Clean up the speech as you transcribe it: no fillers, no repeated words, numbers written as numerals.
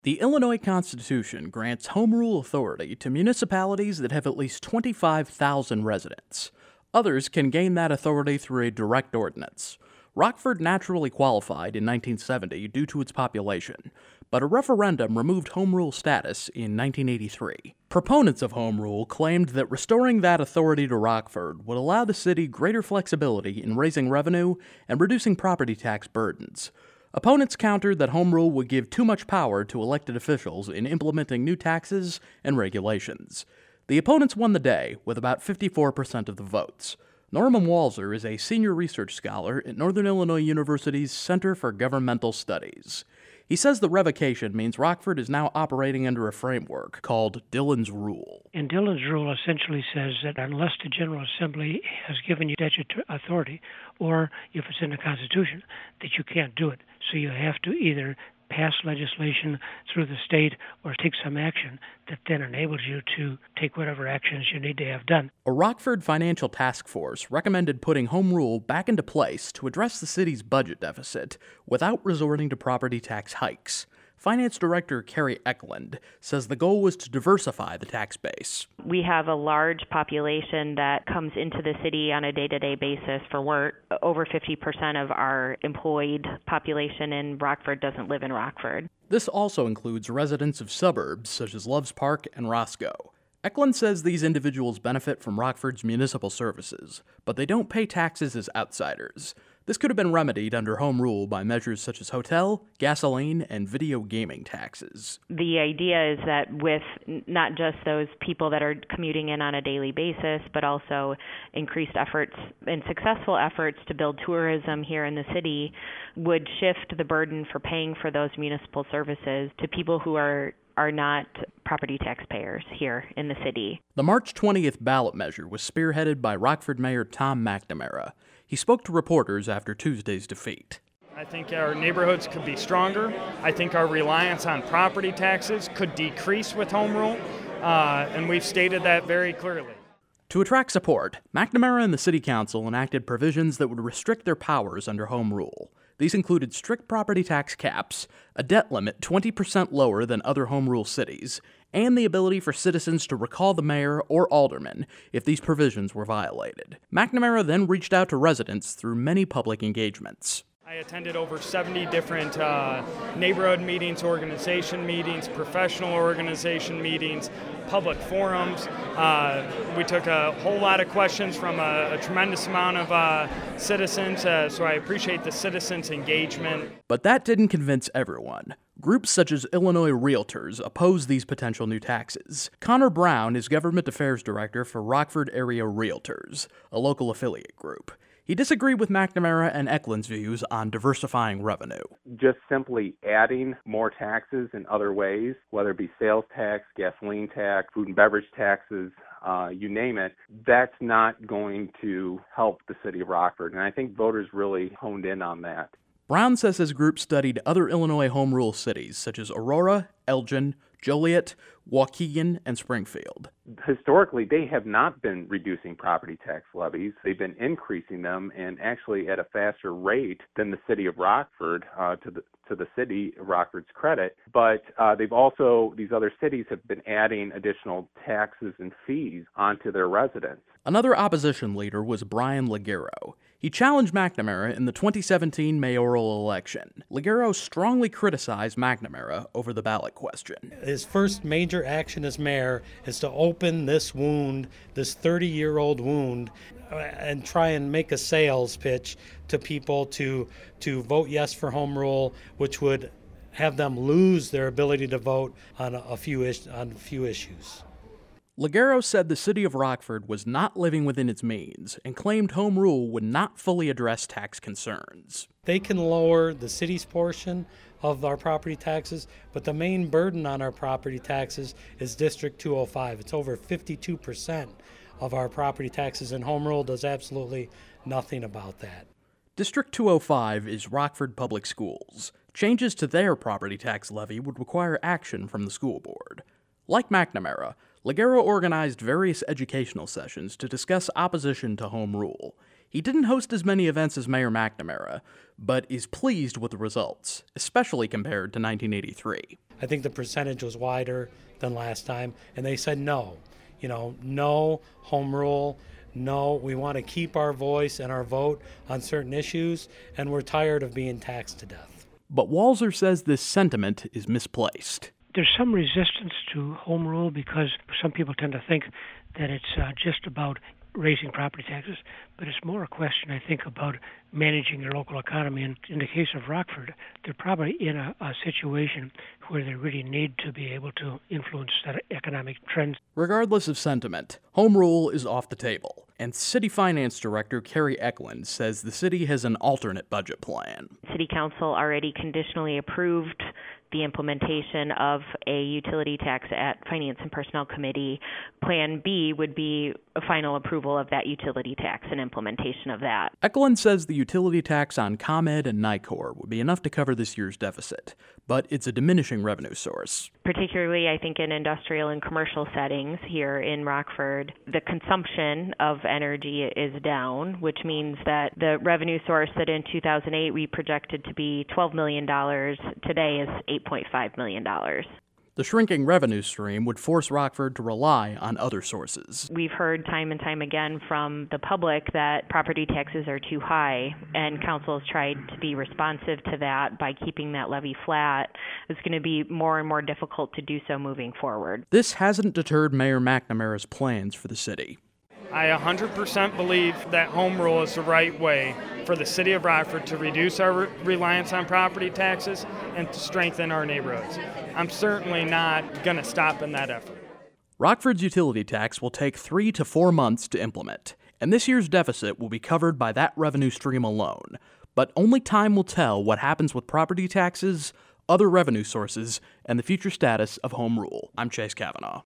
The Illinois Constitution grants home rule authority to municipalities that have at least 25,000 residents. Others can gain that authority through a direct ordinance. Rockford naturally qualified in 1970 due to its population, but a referendum removed home rule status in 1983. Proponents of home rule claimed that restoring that authority to Rockford would allow the city greater flexibility in raising revenue and reducing property tax burdens. Opponents countered that home rule would give too much power to elected officials in implementing new taxes and regulations. The opponents won the day with about 54% of the votes. Norman Walzer is a senior research scholar at Northern Illinois University's Center for Governmental Studies. He says the revocation means Rockford is now operating under a framework called Dillon's Rule. And Dillon's Rule essentially says that unless the General Assembly has given you statutory authority, or if it's in the Constitution, that you can't do it. So you have to either pass legislation through the state or take some action that then enables you to take whatever actions you need to have done. A Rockford financial task force recommended putting home rule back into place to address the city's budget deficit without resorting to property tax hikes. Finance Director Carrie Eklund says the goal was to diversify the tax base. We have a large population that comes into the city on a day-to-day basis for work. Over 50% of our employed population in Rockford doesn't live in Rockford. This also includes residents of suburbs such as Loves Park and Roscoe. Eklund says these individuals benefit from Rockford's municipal services, but they don't pay taxes as outsiders. This could have been remedied under home rule by measures such as hotel, gasoline, and video gaming taxes. The idea is that with not just those people that are commuting in on a daily basis, but also increased efforts and successful efforts to build tourism here in the city would shift the burden for paying for those municipal services to people who are not property taxpayers here in the city. The March 20th ballot measure was spearheaded by Rockford Mayor Tom McNamara. He spoke to reporters after Tuesday's defeat. I think our neighborhoods could be stronger. I think our reliance on property taxes could decrease with home rule, and we've stated that very clearly. To attract support, McNamara and the City Council enacted provisions that would restrict their powers under home rule. These included strict property tax caps, a debt limit 20% lower than other home rule cities, and the ability for citizens to recall the mayor or alderman if these provisions were violated. McNamara then reached out to residents through many public engagements. I attended over 70 different neighborhood meetings, organization meetings, professional organization meetings, public forums. We took a whole lot of questions from a tremendous amount of citizens, so I appreciate the citizens' engagement. But that didn't convince everyone. Groups such as Illinois Realtors oppose these potential new taxes. Connor Brown is Government Affairs Director for Rockford Area Realtors, a local affiliate group. He disagreed with McNamara and Eklund's views on diversifying revenue. Just simply adding more taxes in other ways, whether it be sales tax, gasoline tax, food and beverage taxes, you name it, that's not going to help the city of Rockford. And I think voters really honed in on that. Brown says his group studied other Illinois home rule cities such as Aurora, Elgin, Joliet, Waukegan, and Springfield. Historically, they have not been reducing property tax levies. They've been increasing them, and actually at a faster rate than the city of Rockford, to the city of Rockford's credit. But these other cities have been adding additional taxes and fees onto their residents. Another opposition leader was Brian Ligero. He challenged McNamara in the 2017 mayoral election. Ligero strongly criticized McNamara over the ballot question. His first major action as mayor is to open this wound, this 30-year-old wound, and try and make a sales pitch to people to vote yes for home rule, which would have them lose their ability to vote on a few issues. Ligero said the city of Rockford was not living within its means and claimed home rule would not fully address tax concerns. They can lower the city's portion of our property taxes, but the main burden on our property taxes is District 205. It's over 52% of our property taxes, and home rule does absolutely nothing about that. District 205 is Rockford Public Schools. Changes to their property tax levy would require action from the school board. Like McNamara, Ligero organized various educational sessions to discuss opposition to home rule. He didn't host as many events as Mayor McNamara, but is pleased with the results, especially compared to 1983. I think the percentage was wider than last time, and they said no. No home rule, no, we want to keep our voice and our vote on certain issues, and we're tired of being taxed to death. But Walser says this sentiment is misplaced. There's some resistance to home rule because some people tend to think that it's just about raising property taxes, but it's more a question, I think, about managing your local economy. And in the case of Rockford, they're probably in a situation where they really need to be able to influence that economic trends. Regardless of sentiment, home rule is off the table, and City Finance Director Carrie Eklund says the city has an alternate budget plan. City Council already conditionally approved the implementation of a utility tax at Finance and Personnel Committee. Plan B would be a final approval of that utility tax and implementation of that. Eklund says the utility tax on ComEd and NICOR would be enough to cover this year's deficit, but it's a diminishing revenue source. Particularly, I think, in industrial and commercial settings here in Rockford, the consumption of energy is down, which means that the revenue source that in 2008 we projected to be $12 million today is $8.5 million. The shrinking revenue stream would force Rockford to rely on other sources. We've heard time and time again from the public that property taxes are too high, and council has tried to be responsive to that by keeping that levy flat. It's going to be more and more difficult to do so moving forward. This hasn't deterred Mayor McNamara's plans for the city. I 100% believe that home rule is the right way for the city of Rockford to reduce our reliance on property taxes and to strengthen our neighborhoods. I'm certainly not going to stop in that effort. Rockford's utility tax will take 3 to 4 months to implement, and this year's deficit will be covered by that revenue stream alone. But only time will tell what happens with property taxes, other revenue sources, and the future status of home rule. I'm Chase Kavanaugh.